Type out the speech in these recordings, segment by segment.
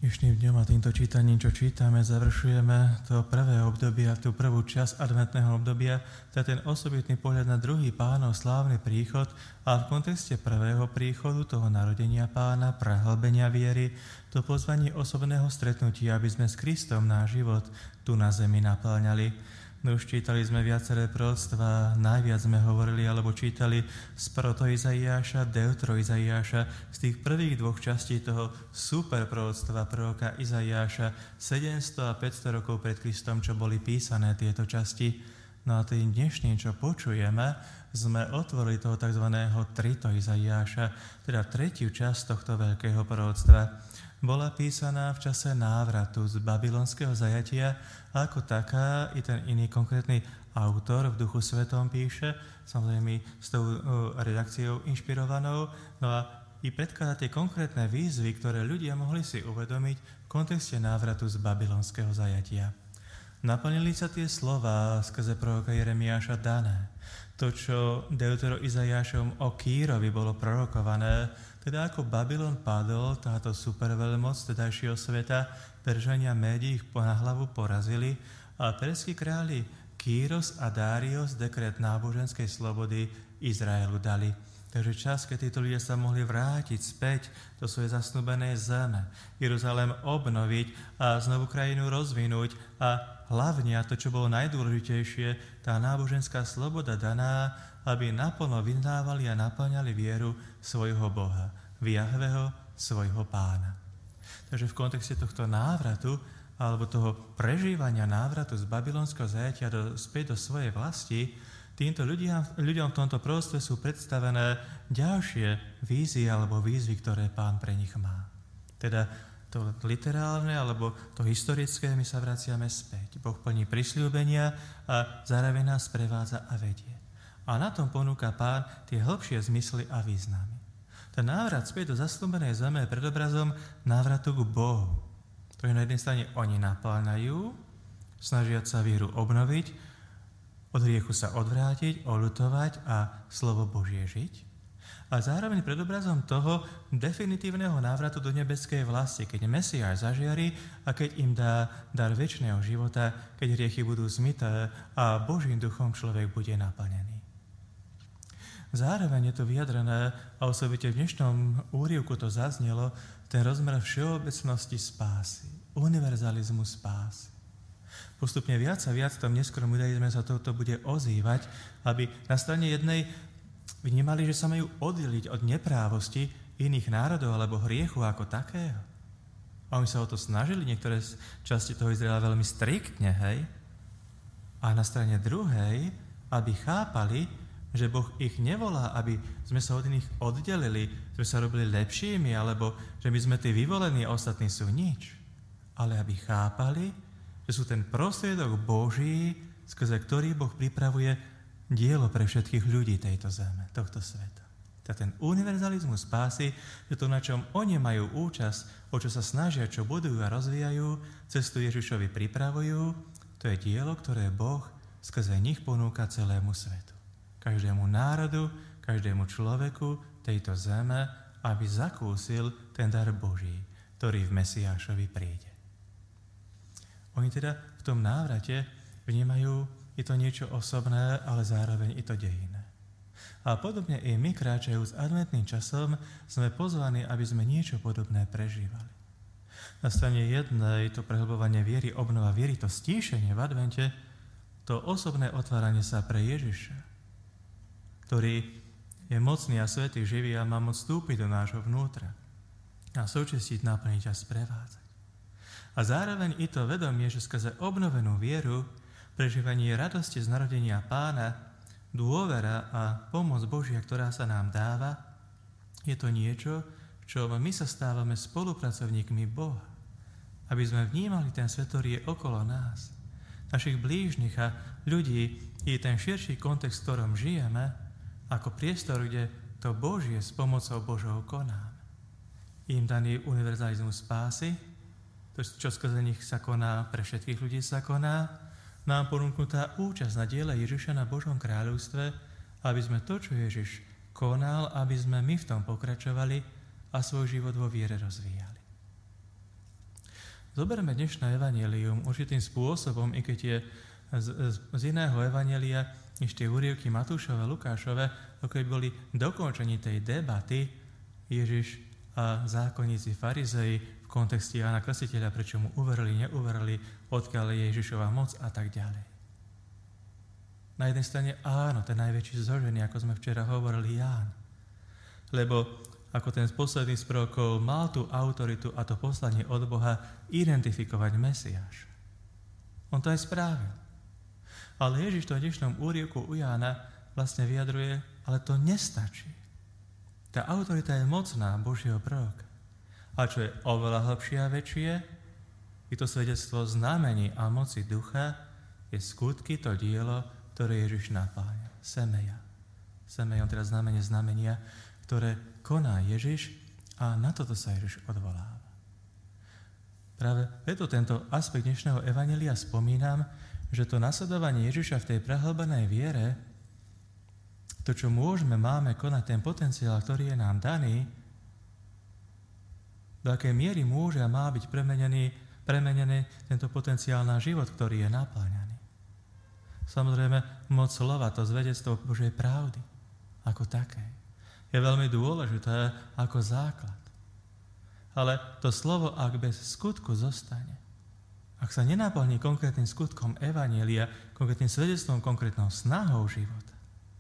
Dnešným dňom a týmto čítaním, čo čítame, završujeme to prvé obdobie, tú prvú časť adventného obdobia, to je ten osobitný pohľad na druhý Pánov slávny príchod a v kontexte prvého príchodu, toho narodenia Pána, prehlbenia viery, to pozvanie osobného stretnutia, aby sme s Kristom náš život tu na zemi naplňali. No už čítali sme viaceré proroctvá, najviac sme hovorili alebo čítali z proto Izaiáša, deutro Izaiáša, z tých prvých dvoch častí toho super proroctva proroka Izaiáša, 700 a 500 rokov pred Kristom, čo boli písané tieto časti. No a tým dnešným, čo počujeme, sme otvorili toho tzv. Trito Izaiáša, teda tretiu časť tohto veľkého proroctva. Bola písaná v čase návratu z babylonského zajatia a ako taká i ten iný konkrétny autor v Duchu Svetom píše, samozrejme s tou redakciou inšpirovanou, no a i predkladá tie konkrétne výzvy, ktoré ľudia mohli si uvedomiť v kontexte návratu z babylonského zajatia. Naplnili sa tie slová skrze proroka Jeremiáša dané. To, čo deutero Izaiášom o Kýrovi bolo prorokované, teda ako Babylon padol, táto superveľmoc tedajšieho sveta, Peržania Médi ich na hlavu porazili a perskí králi Kýros a Dários dekret náboženskej slobody Izraelu dali. Takže čas, keď títo ľudia sa mohli vrátiť späť do svojej zasnúbenej zeme, Jeruzalém obnoviť a znovu krajinu rozvinúť a hlavne, a to, čo bolo najdôležitejšie, tá náboženská sloboda daná, aby naplno vyznávali a naplňali vieru svojho Boha, v Jahveho, svojho Pána. Takže v kontexte tohto návratu, alebo toho prežívania návratu z babylonského zajatia späť do svojej vlasti, týmto ľuďom v tomto proroctve sú predstavené ďalšie vízie alebo výzvy, ktoré Pán pre nich má. Teda to literálne alebo to historické, my sa vraciame späť. Boh plní prisľúbenia a zároveň nás prevádza a vedie. A na tom ponúka Pán tie hĺbšie zmysly a významy. Ten návrat späť do zasľúbenej zeme je predobrazom návratu k Bohu. To je na jednej strane oni napĺňajú, snažiať sa vieru obnoviť, od hriechu sa odvrátiť, oľutovať a slovo Božie žiť. A zároveň predobrazom toho definitívneho návratu do nebeskej vlasti, keď Mesiáš zažiari a keď im dá dar večného života, keď hriechy budú zmyté a Božím duchom človek bude naplnený. Zároveň je to vyjadrené, a osobite v dnešnom úryvku to zaznelo, ten rozmer všeobecnosti spásy, univerzalizmu spásy. Postupne viac a viac v tom neskorom judaizme sa toto bude ozývať, aby na strane jednej vnímali, že sa majú oddeliť od neprávosti iných národov alebo hriechu ako takého. A oni sa o to snažili, niektoré časti toho Izraela veľmi striktne, hej? A na strane druhej, aby chápali, že Boh ich nevolá, aby sme sa od nich oddelili, sme sa robili lepšími, alebo že my sme tí vyvolení a ostatní sú nič. Ale aby chápali, že sú ten prostriedok Boží, skrze ktorý Boh pripravuje dielo pre všetkých ľudí tejto zeme, tohto sveta. Teda ten univerzalizmus spásy, že to, na čom oni majú účasť, o čo sa snažia, čo budujú a rozvíjajú, cestu Ježišovi pripravujú, to je dielo, ktoré Boh skrze nich ponúka celému svetu. Každému národu, každému človeku tejto zeme, aby zakúsil ten dar Boží, ktorý v Mesiášovi príde. Oni teda v tom návrate vnímajú i to niečo osobné, ale zároveň i to dejinné. A podobne i my, kráčajúc adventným časom, sme pozvaní, aby sme niečo podobné prežívali. Na strane jednej to prehlbovanie viery, obnova viery, to stíšenie v advente, to osobné otváranie sa pre Ježiša, ktorý je mocný a svätý, živý a má moc vstúpiť do nášho vnútra a súčastiť, naplniť a sprevádzať. A zároveň i to vedomie, že skrze obnovenú vieru, prežívanie radosti z narodenia Pána, dôvera a pomoc Božia, ktorá sa nám dáva, je to niečo, v čom my sa stávame spolupracovníkmi Boha. Aby sme vnímali ten svet, ktorý je okolo nás, našich blížnych a ľudí, i ten širší kontext, v ktorom žijeme, ako priestor, kde to Božie s pomocou Božou konáme. Im daný univerzalizmus spásy, to, čo skrze nich sa koná, pre všetkých ľudí sa koná, nám ponúknutá účasť na diele Ježiša na Božom kráľovstve, aby sme to, čo Ježiš konal, aby sme my v tom pokračovali a svoj život vo viere rozvíjali. Zoberme dnešné evanjelium určitým spôsobom, i keď je z iného evanjelia, než tie úryvky Matúšove, Lukášove, ako boli dokončení tej debaty Ježiš a zákonníci farizei v kontexte Jána Krstiteľa, prečo mu uverili, neuverili, odkiaľ je Ježišova moc a tak ďalej. Na jednej strane áno, ten najväčší zložený, ako sme včera hovorili, Ján. Lebo ako ten z posledných prorokov mal tú autoritu a to poslanie od Boha identifikovať Mesiáša. On to aj spravil. Ale Ježiš to v dnešnom úryvku u Jána vlastne vyjadruje, ale to nestačí. Tá autorita je mocná Božieho proroka. A čo je oveľa hlbšie a väčšie, je to svedectvo znamení a moci ducha, je skutky, to dielo, ktoré Ježiš napája. Semeja. Semejom teda znamenia, ktoré koná Ježiš a na toto sa Ježiš odvoláva. Práve preto tento aspekt dnešného evanjelia spomínam, že to nasledovanie Ježiša v tej prehlbenej viere, to, čo máme konať, ten potenciál, ktorý je nám daný, do akej miery môže a má byť premenený tento potenciál na život, ktorý je napáňaný. Samozrejme, moc slova, to svedectvo Božej pravdy, ako také, je veľmi dôležité ako základ. Ale to slovo, ak bez skutku zostane, ak sa nenaplní konkrétnym skutkom evanjelia, konkrétnym svedectvom, konkrétnou snahou života,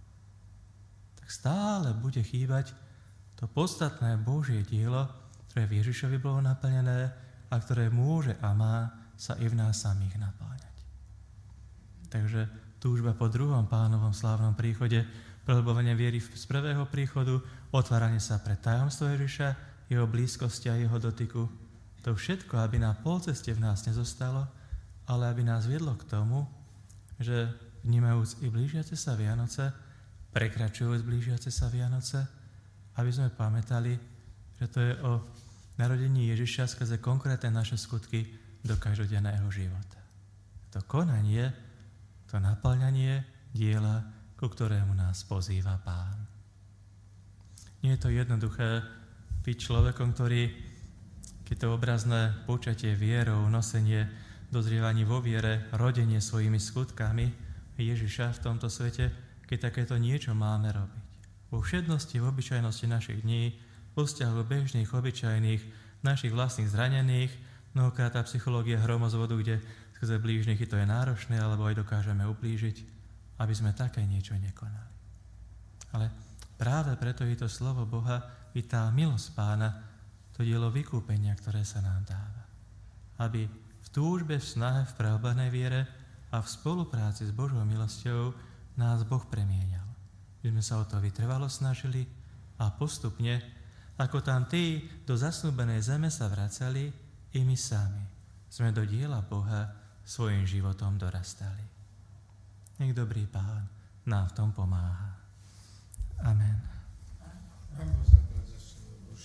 tak stále bude chýbať to podstatné Božie dielo, ktoré v Ježišovi bolo naplnené a ktoré môže a má sa i v nás samých napáňať. Takže túžba po druhom Pánovom slávnom príchode, prehlbovanie viery z prvého príchodu, otváranie sa pre tajomstvo Ježiša, jeho blízkosti a jeho dotyku. To všetko, aby na polceste v nás nezostalo, ale aby nás viedlo k tomu, že vnímajúc i blížiace sa Vianoce, prekračujúc blížiace sa Vianoce, aby sme pamätali, že to je o narodení Ježiša skrze konkrétne naše skutky do každodenného života. To konanie, to naplňanie diela, ku ktorému nás pozýva Pán. Nie je to jednoduché byť človekom, ktorý, keď to obrazné počatie vierou, nosenie, dozrievaní vo viere, rodenie svojimi skutkami Ježiša v tomto svete, keď takéto niečo máme robiť. Vo všednosti, v obyčajnosti našich dní, vo vzťahu bežných, obyčajných, našich vlastných zranených, mnohokrát tá psychológia hromozvodu, kde skrze blížnych to je náročné, alebo aj dokážeme ublížiť, aby sme také niečo nekonali. Ale práve preto je to slovo Boha i tá milosť Pána, to dielo vykúpenia, ktoré sa nám dáva. Aby v túžbe, v snahe, v prehlbenej viere a v spolupráci s Božou milosťou nás Boh premieňal. My sme sa o to vytrvalo snažili a postupne, ako tam tí do zasnúbenej zeme sa vracali, i my sami sme do diela Boha svojim životom dorastali. Nech dobrý Pán nám v tom pomáha. Amen.